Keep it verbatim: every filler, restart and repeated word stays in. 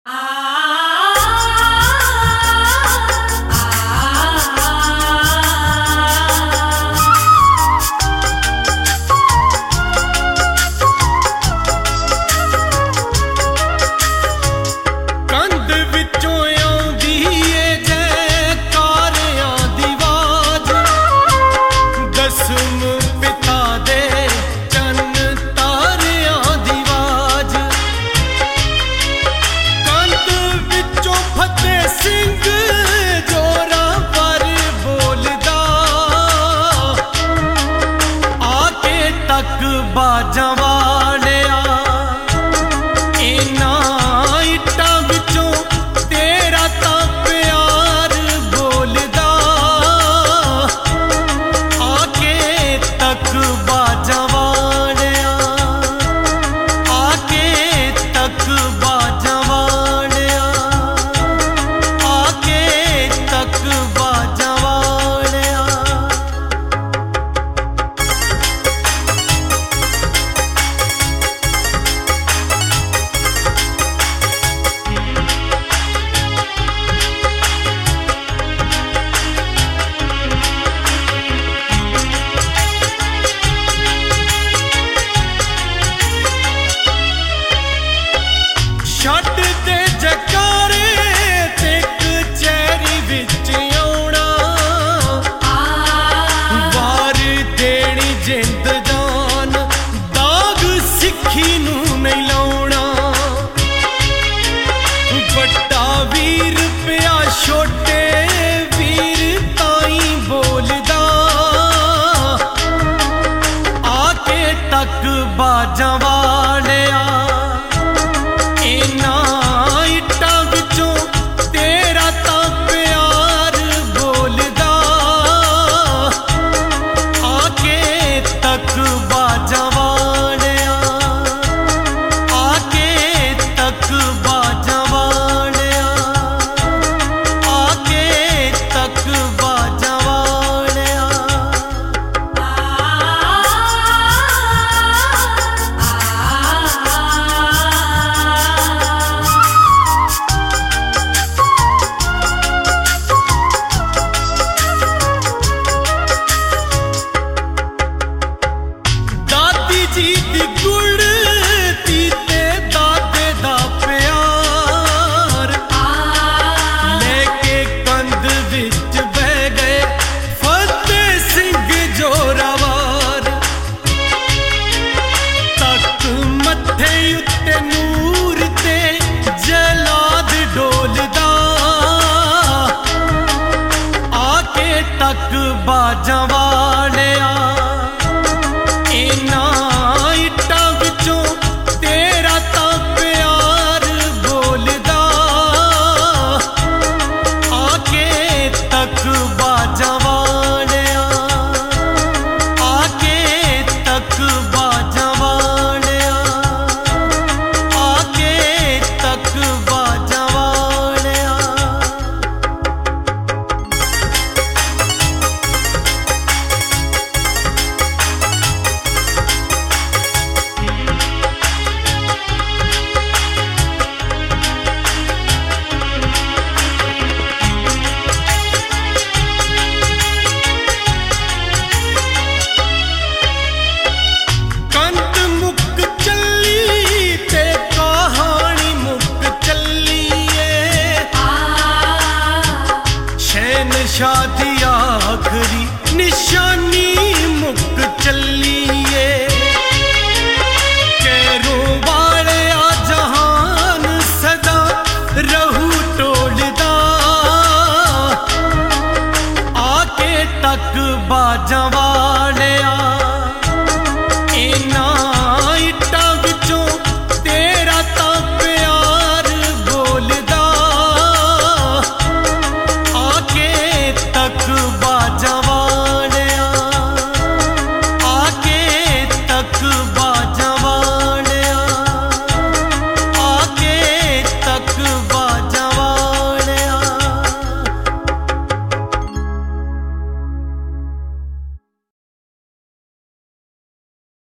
बाजा वालिया इन्हां इट्टां विचों तेरा तां प्यार बोलदा आके तक बाजा वालिया आके तक बाजा वालिया आके तक बाजा वालिया। छड्ड दे जकारे ते कचैरी विच आउणा वार देनी जिंद जान दाग सिक्खी नूं नहीं लाउणा। वड्डा वीर पिया छोटे वीर ताईं बोलदा आके तक बाजा वालिया इन्हां इट्टां विचों तेरा तां प्यार बोलदा आके तक बाजा वालिया आके तक बाजा वालिया आके तक बाजा वालिया। जी दी गुड़ती ते दादे दा प्यार लेके कंध विच बह गए फतेह सिंह जोरावर। तक मत्थे उत्ते नूर ते जलाद डोलदा आके तक बाजा